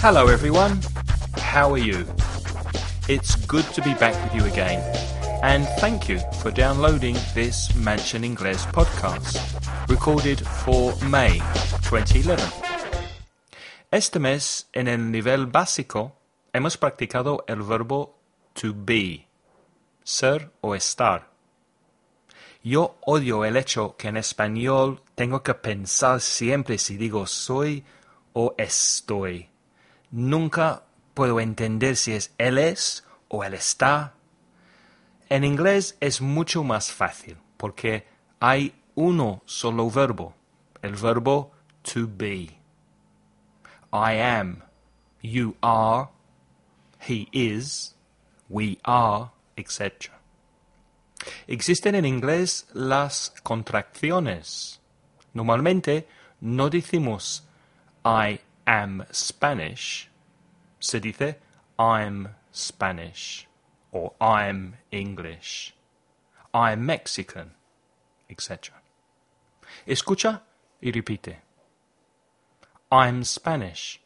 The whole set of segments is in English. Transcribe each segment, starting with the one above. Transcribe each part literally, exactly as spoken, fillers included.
Hello everyone, how are you? It's good to be back with you again, and thank you for downloading this Mansion Inglés podcast, recorded for May twenty eleven. Este mes, en el nivel básico, hemos practicado el verbo to be, ser o estar. Yo odio el hecho que en español tengo que pensar siempre si digo soy o estoy. Nunca puedo entender si es él es o él está. En inglés es mucho más fácil porque hay uno solo verbo, el verbo to be. I am, you are, he is, we are, etcétera. Existen en inglés las contracciones. Normalmente no decimos I am Spanish, se dice I'm Spanish, or I'm English, I'm Mexican, etcétera. Escucha y repite. I'm Spanish.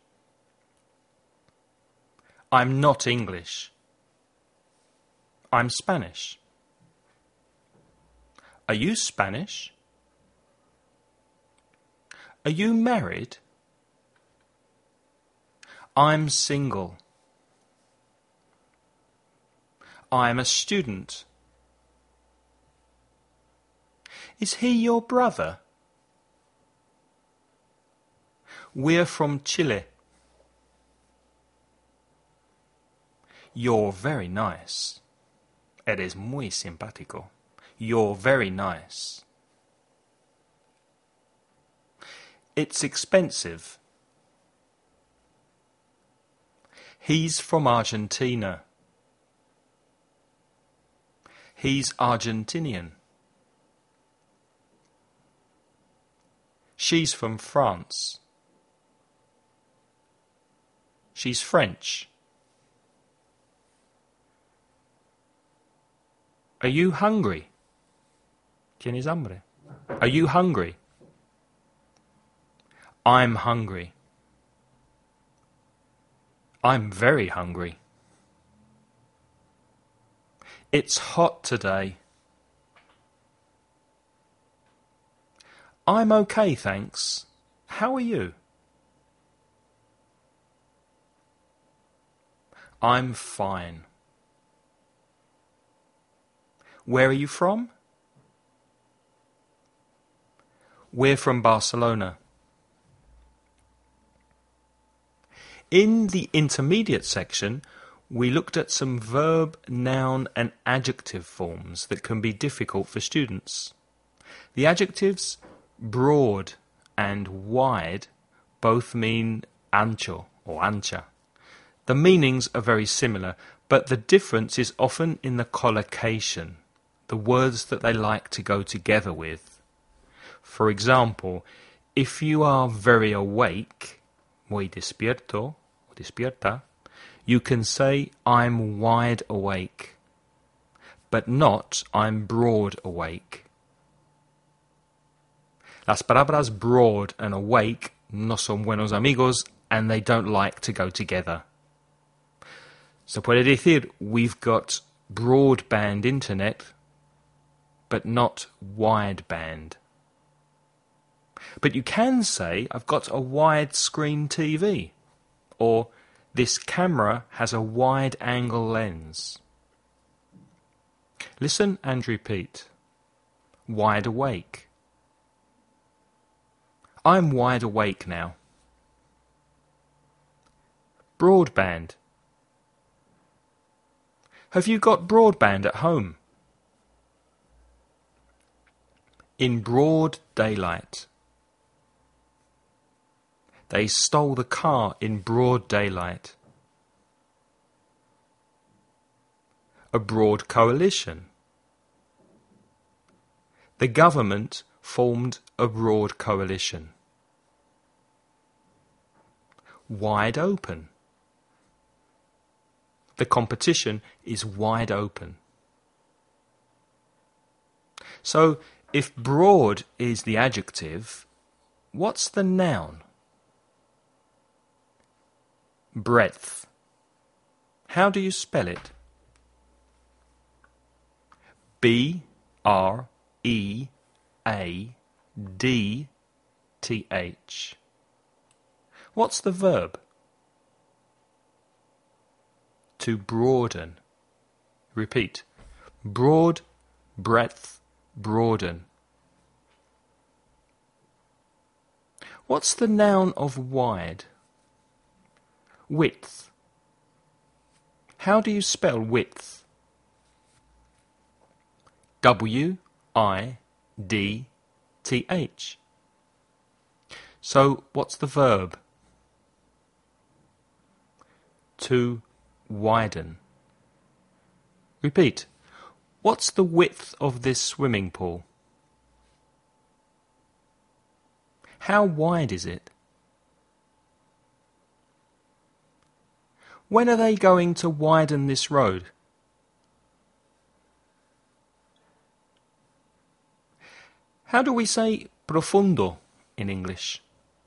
I'm not English. I'm Spanish. Are you Spanish? Are you married? I'm single. I'm a student. Is he your brother? We're from Chile. You're very nice. Eres muy simpático. You're very nice. It's expensive. He's from Argentina. He's Argentinian. She's from France. She's French. Are you hungry? ¿Tienes hambre? Are you hungry? I'm hungry. I'm very hungry. It's hot today. I'm okay, thanks. How are you? I'm fine. Where are you from? We're from Barcelona. In the intermediate section, we looked at some verb, noun and adjective forms that can be difficult for students. The adjectives broad and wide both mean ancho or ancha. The meanings are very similar, but the difference is often in the collocation, the words that they like to go together with. For example, if you are very awake, muy despierto, o despierta, you can say I'm wide awake, but not I'm broad awake. Las palabras broad and awake no son buenos amigos and they don't like to go together. Se puede decir we've got broadband internet, but not wideband. But you can say I've got a widescreen T V, or this camera has a wide-angle lens. Listen and repeat. Wide awake. I'm wide awake now. Broadband. Have you got broadband at home? In broad daylight. They stole the car in broad daylight. A broad coalition. The government formed a broad coalition. Wide open. The competition is wide open. So, if broad is the adjective, what's the noun? breadth. How do you spell it? B R E A D T H. What's the verb? To broaden. Repeat. Broad, breadth, broaden. What's the noun of wide? Width. How do you spell width? W I D T H. So, what's the verb? To widen. Repeat. What's the width of this swimming pool? How wide is it? When are they going to widen this road? How do we say profundo in English?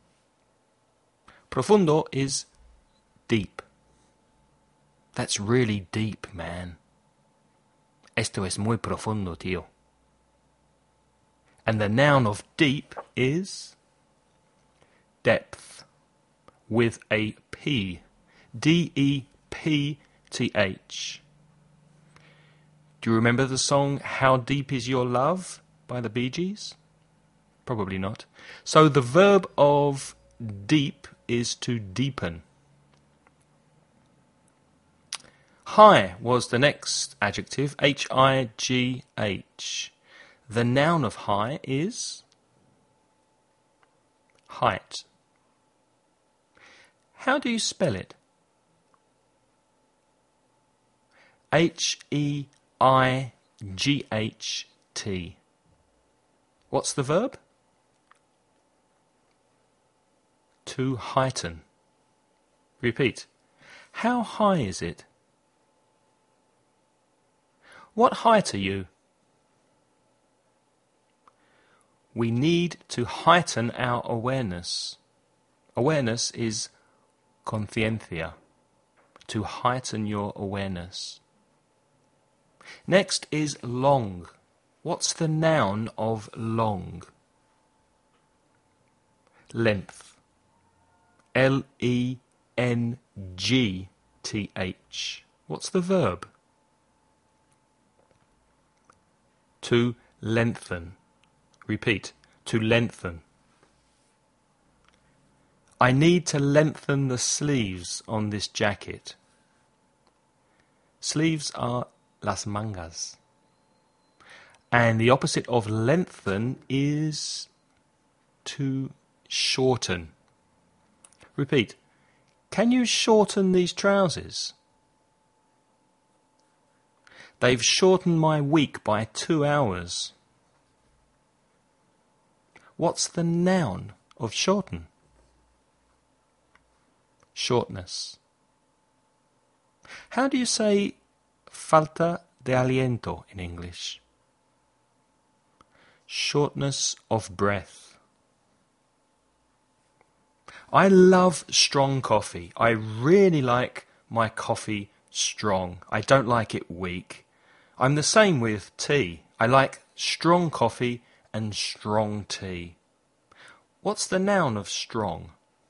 Profundo is deep. That's really deep, man. Esto es muy profundo, tío. And the noun of deep is depth, with a P. D E P T H. Do you remember the song How Deep Is Your Love by the Bee Gees? Probably not. So the verb of deep is to deepen. High was the next adjective, H I G H. The noun of high is height. How do you spell it? H E I G H T. What's the verb? To heighten. Repeat. How high is it? What height are you? We need to heighten our awareness. Awareness is conciencia. To heighten your awareness. Next is long. What's the noun of long? Length. L E N G T H. What's the verb? To lengthen. Repeat. To lengthen. I need to lengthen the sleeves on this jacket. Sleeves are las mangas. And the opposite of lengthen is to shorten. Repeat. Can you shorten these trousers? They've shortened my week by two hours. What's the noun of shorten? Shortness. How do you say falta de aliento in English? Shortness of breath. I love strong coffee. I really like my coffee strong. I don't like it weak. I'm the same with tea. I like strong coffee and strong tea. What's the noun of strong?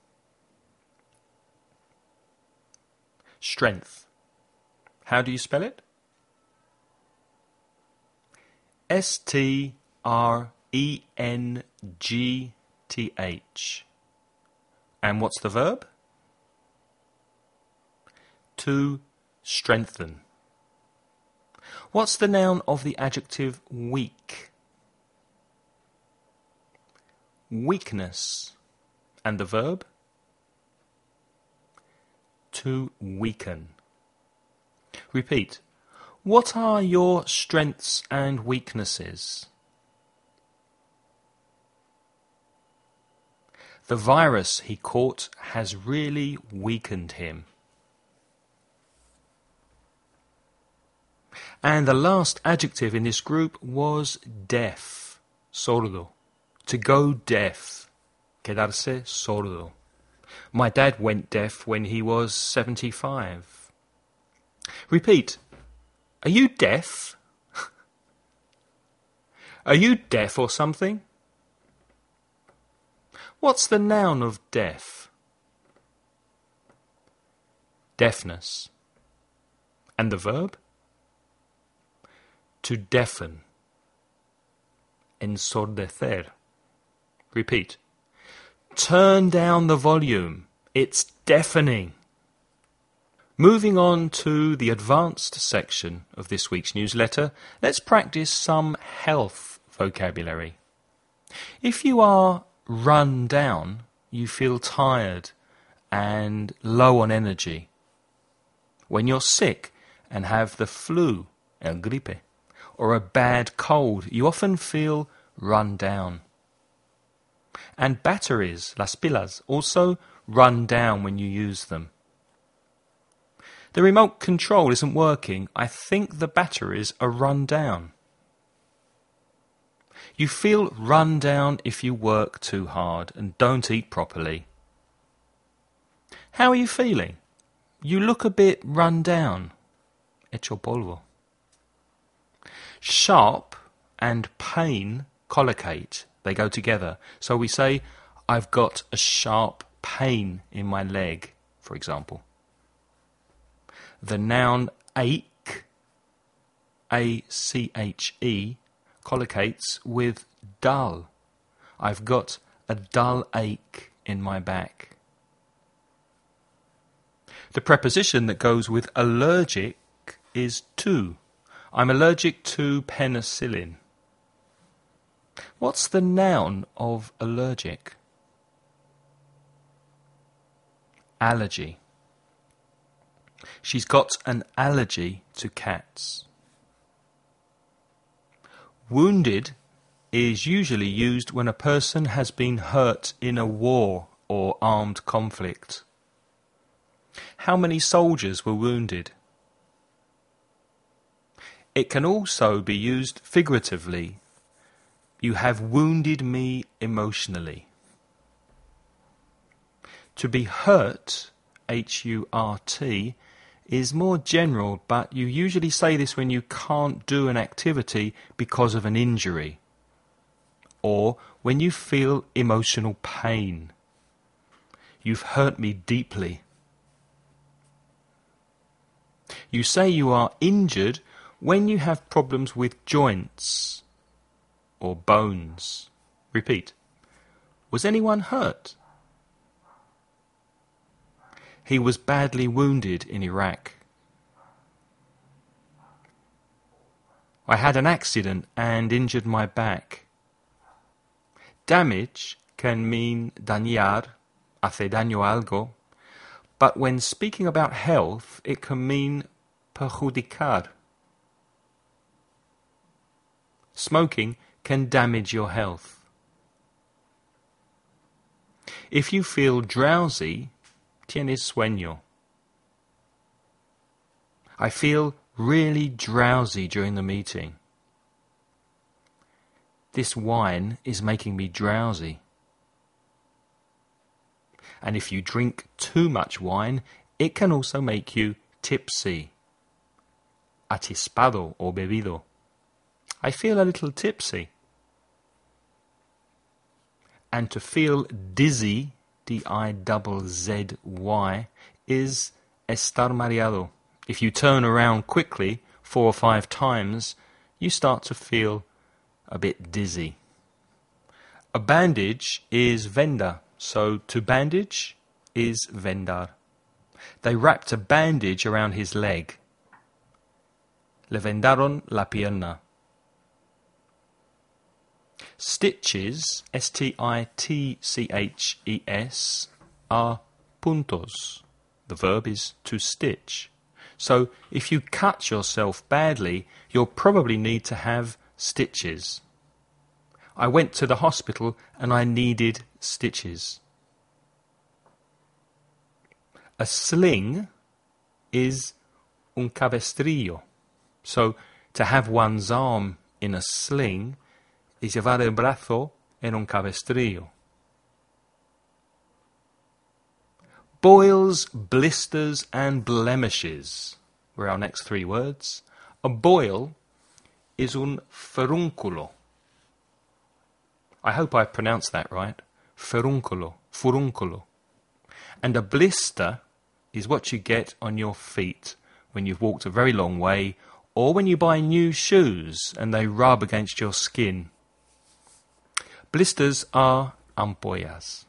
Strength. How do you spell it? S T R E N G T H. And what's the verb? To strengthen. What's the noun of the adjective weak? Weakness. And the verb? To weaken. Repeat. What are your strengths and weaknesses? The virus he caught has really weakened him. And the last adjective in this group was deaf, sordo. To go deaf, quedarse sordo. My dad went deaf when he was seventy-five. Repeat. Are you deaf? Are you deaf or something? What's the noun of deaf? Deafness. And the verb? To deafen. Ensordecer. Repeat. Turn down the volume. It's deafening. Moving on to the advanced section of this week's newsletter, let's practice some health vocabulary. If you are run down, you feel tired and low on energy. When you're sick and have the flu, el gripe, or a bad cold, you often feel run down. And batteries, las pilas, also run down when you use them. The remote control isn't working. I think the batteries are run down. You feel run down if you work too hard and don't eat properly. How are you feeling? You look a bit run down. Hecho polvo. Sharp and pain collocate. They go together. So we say, I've got a sharp pain in my leg, for example. The noun ache, A C H E, collocates with dull. I've got a dull ache in my back. The preposition that goes with allergic is to. I'm allergic to penicillin. What's the noun of allergic? Allergy. She's got an allergy to cats. Wounded is usually used when a person has been hurt in a war or armed conflict. How many soldiers were wounded? It can also be used figuratively. You have wounded me emotionally. To be hurt, H U R T, is more general, but you usually say this when you can't do an activity because of an injury, or when you feel emotional pain. You've hurt me deeply. You say you are injured when you have problems with joints or bones. Repeat. Was anyone hurt? He was badly wounded in Iraq. I had an accident and injured my back. Damage can mean dañar, hace daño algo, but when speaking about health, it can mean perjudicar. Smoking can damage your health. If you feel drowsy, tienes sueño. I feel really drowsy during the meeting. This wine is making me drowsy. And if you drink too much wine, it can also make you tipsy. Atispado or bebido. I feel a little tipsy. And to feel dizzy, D I Z Z Y, is estar mareado. If you turn around quickly, four or five times, you start to feel a bit dizzy. A bandage is venda, so to bandage is vendar. They wrapped a bandage around his leg. Le vendaron la pierna. Stitches, S T I T C H E S, are puntos. The verb is to stitch. So if you cut yourself badly, you'll probably need to have stitches. I went to the hospital and I needed stitches. A sling is un cabestrillo. So to have one's arm in a sling is llevar el brazo en un cabestrillo. Boils, blisters and blemishes were our next three words. A boil is un furunculo. I hope I pronounced that right. Furunculo, furunculo. And a blister is what you get on your feet when you've walked a very long way, or when you buy new shoes and they rub against your skin. Blisters are ampollas.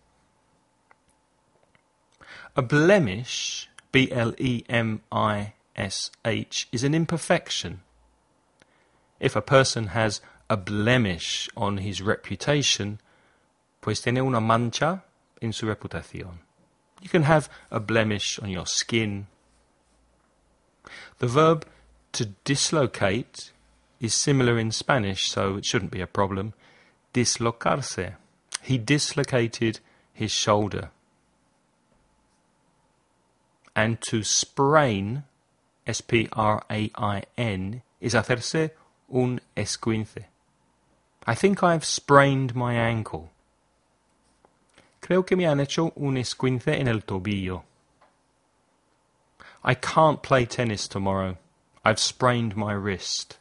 A blemish, B L E M I S H, is an imperfection. If a person has a blemish on his reputation, pues tiene una mancha en su reputación. You can have a blemish on your skin. The verb to dislocate is similar in Spanish, so it shouldn't be a problem. Dislocarse. He dislocated his shoulder. And to sprain, S P R A I N, is hacerse un esguince. I think I've sprained my ankle. Creo que me han hecho un esguince en el tobillo. I can't play tennis tomorrow. I've sprained my wrist.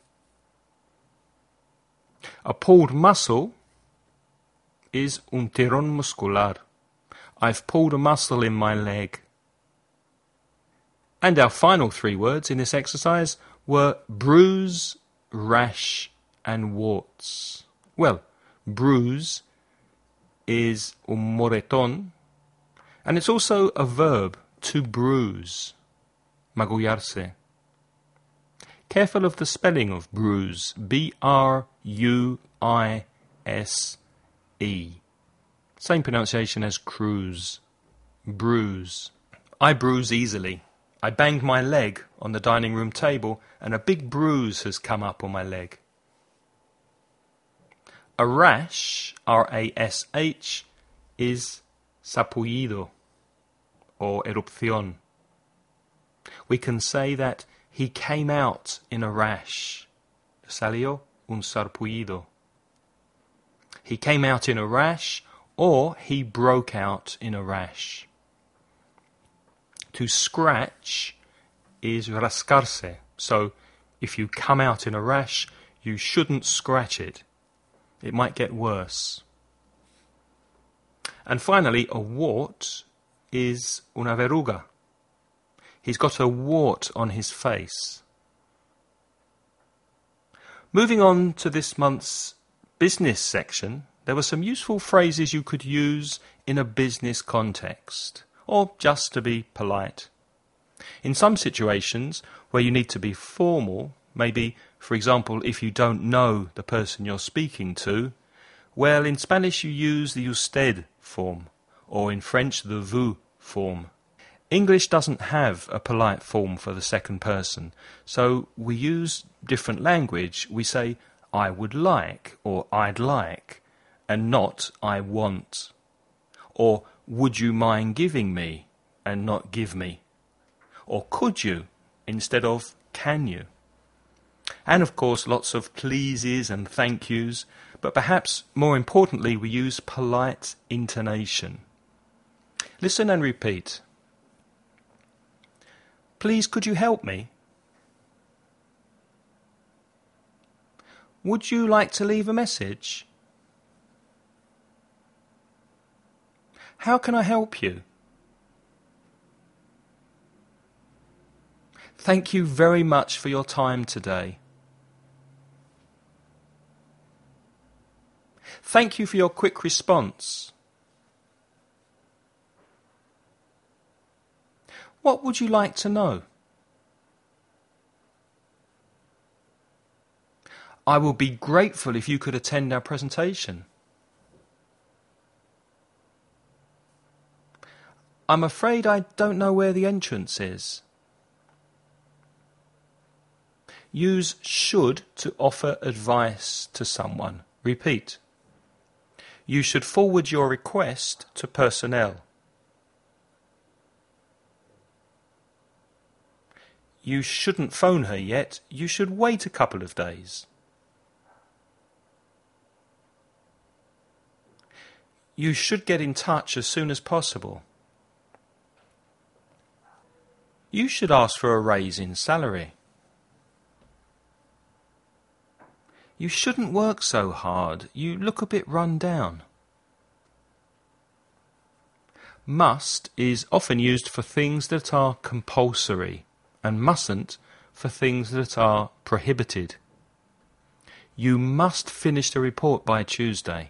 A pulled muscle is un tirón muscular. I've pulled a muscle in my leg. And our final three words in this exercise were bruise, rash and warts. Well, bruise is un moretón, and it's also a verb, to bruise, magullarse. Careful of the spelling of bruise, B R U I S E. Same pronunciation as cruise, bruise. I bruise easily. I banged my leg on the dining room table and a big bruise has come up on my leg. A rash, R A S H, is sapullido or erupción. We can say that he came out in a rash. Salió un sarpullido. He came out in a rash, or he broke out in a rash. To scratch is rascarse. So if you come out in a rash, you shouldn't scratch it. It might get worse. And finally, a wart is una verruga. He's got a wart on his face. Moving on to this month's business section, there were some useful phrases you could use in a business context, or just to be polite. In some situations where you need to be formal, maybe, for example, if you don't know the person you're speaking to, well, in Spanish you use the usted form, or in French the vous form. English doesn't have a polite form for the second person, so we use different language. We say, I would like, or I'd like, and not I want. Or, would you mind giving me, and not give me. Or could you, instead of can you. And of course lots of pleases and thank yous, but perhaps more importantly we use polite intonation. Listen and repeat. Please, could you help me? Would you like to leave a message? How can I help you? Thank you very much for your time today. Thank you for your quick response. What would you like to know? I will be grateful if you could attend our presentation. I'm afraid I don't know where the entrance is. Use should to offer advice to someone. Repeat. You should forward your request to personnel. You shouldn't phone her yet. You should wait a couple of days. You should get in touch as soon as possible. You should ask for a raise in salary. You shouldn't work so hard. You look a bit run down. Must is often used for things that are compulsory, and mustn't for things that are prohibited. You must finish the report by Tuesday.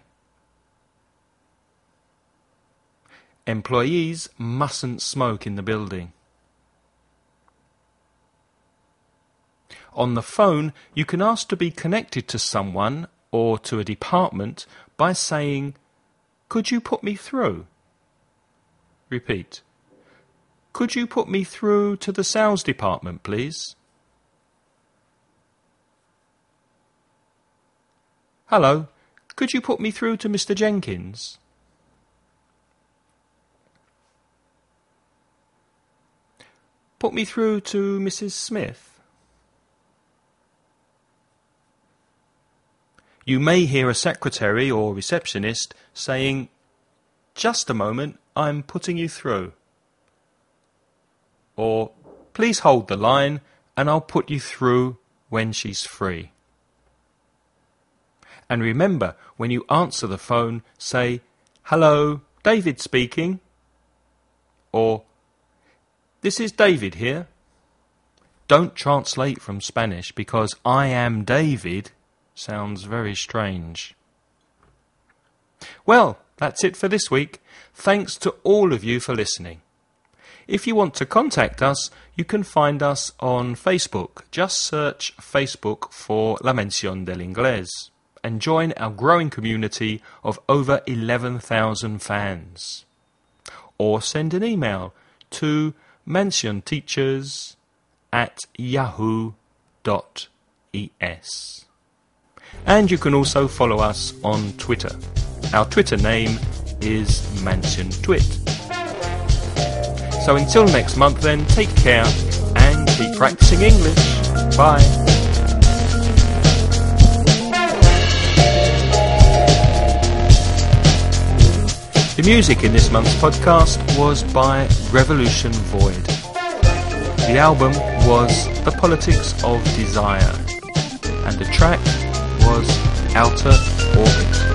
Employees mustn't smoke in the building. On the phone, you can ask to be connected to someone or to a department by saying, "Could you put me through?" Repeat. "Could you put me through to the sales department, please?" "Hello, could you put me through to Mister Jenkins?" "Put me through to Missus Smith." You may hear a secretary or receptionist saying, "Just a moment, I'm putting you through." Or, "Please hold the line and I'll put you through when she's free." And remember, when you answer the phone, say, "Hello, David speaking." Or, "This is David here." Don't translate from Spanish because "I am David" sounds very strange. Well, that's it for this week. Thanks to all of you for listening. If you want to contact us, you can find us on Facebook. Just search Facebook for La Mención del Inglés and join our growing community of over eleven thousand fans. Or send an email to mentionteachers at yahoo dot es. And you can also follow us on Twitter. Our Twitter name is MansionTwit. So until next month then, take care and keep practicing English. Bye. The music in this month's podcast was by Revolution Void. The album was The Politics of Desire, and the track was Outer Orbit.